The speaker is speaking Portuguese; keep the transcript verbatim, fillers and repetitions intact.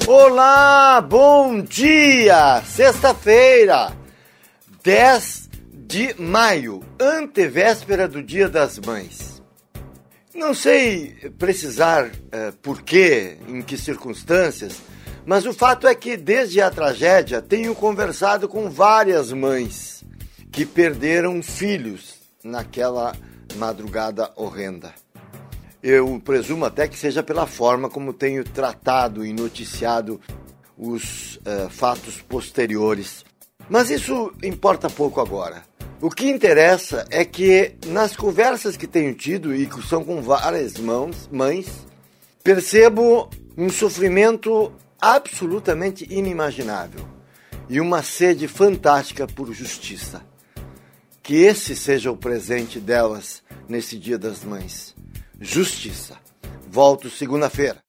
Olá, bom dia! Sexta-feira, dez de maio, antevéspera do Dia das Mães. Não sei precisar uh, por quê, em que circunstâncias, mas o fato é que desde a tragédia tenho conversado com várias mães que perderam filhos naquela madrugada horrenda. Eu presumo até que seja pela forma como tenho tratado e noticiado os uh, fatos posteriores. Mas isso importa pouco agora. O que interessa é que nas conversas que tenho tido, e que são com várias mãos, mães, percebo um sofrimento absolutamente inimaginável e uma sede fantástica por justiça. Que esse seja o presente delas nesse Dia das Mães. Justiça. Volto segunda-feira.